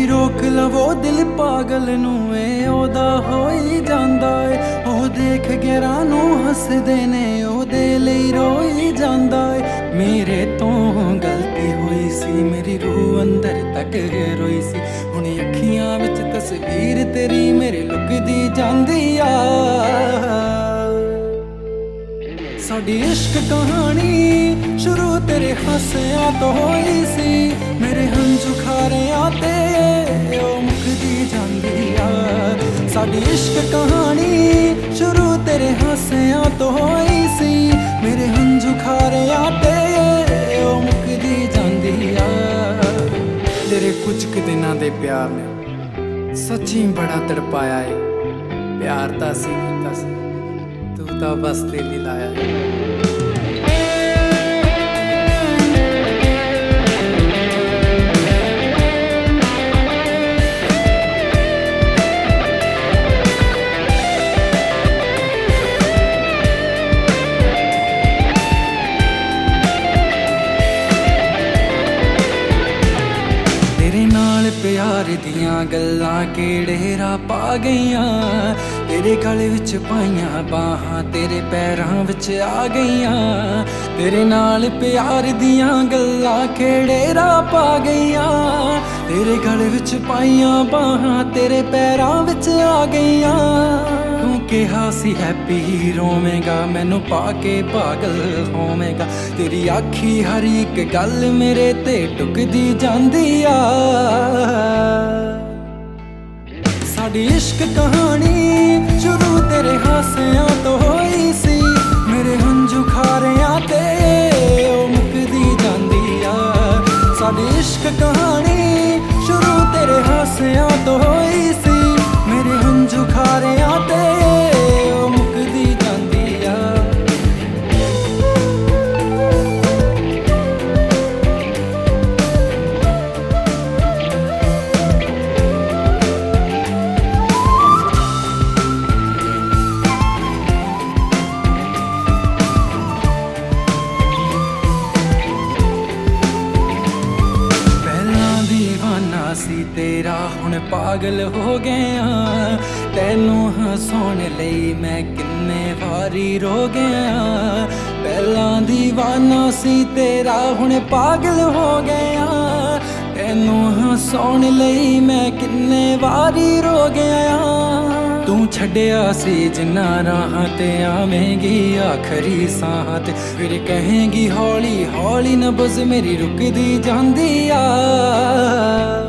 रोक लवो दिल पागल नू ओदा हो ही जांदा ए। ओ देख गैरां नू हसदे ने ओदे लई रोई जांदा ए। मेरे तो गलती हुई सी मेरी रूह अंदर तक रोई सी। हुण अखियां विच तस्वीर तेरी मेरे लुकदी जांदी आ। साडी इश्क कहानी शुरू तेरे हासियां तो होई सी। मेरे हंझू खारियां ते ओ मुकदी जांदी आ। साडी इश्क कहानी शुरू तेरे हासियां तो होई सी। मेरे हंझू खारियां ते ओ मुकदी जांदी आ। तेरे कुछ क दिनां दे प्यार ने सच्ची बड़ा तड़पाया है। प्यार तां सी कीता सी तू तां बस दिल ही लाया है। तेरे नाल प्यार दियां गल्लां केड़े राह पा गईयां। तेरे गले विच पाइयां बाहां तेरे पैरां विच आ गईयां। तेरे नाल प्यार दियां गल्लां केड़े राह पा गईयां। तेरे गले विच पाइयां बाहां तेरे पैरां विच आ गईयां। तू कहा सी हैप्पी रोवेगा मैनू पाके पागल होवेगा। तेरी आखी हर एक गल मेरे ते टुकदी जांदी आ। साडी इश्क कहानी शुरू तेरे हासियां तो होई सी। मेरे हंझू खारियां ते ओ मुकदी जांदी आ। साडी इश्क कहानी शुरू तेरे हासियां तो होई सी। मेरे हंझू खारियां ते ओ मुकदी जांदी आ। सी तेरा हुण पागल हो गया। तैनू हसाउण लई मैं किन्ने वारी रो गया। पहलां दीवाना सी तेरा हुण पागल हो गया। तैनू हसाउण लई मैं किन्ने वारी रो गया। तू छड्डिया सी जिन्ना राह ते आवेंगी आखरी साह ते। फिर कहेंगी हौली हौली नब्ज़ मेरी रुकदी जांदी आ।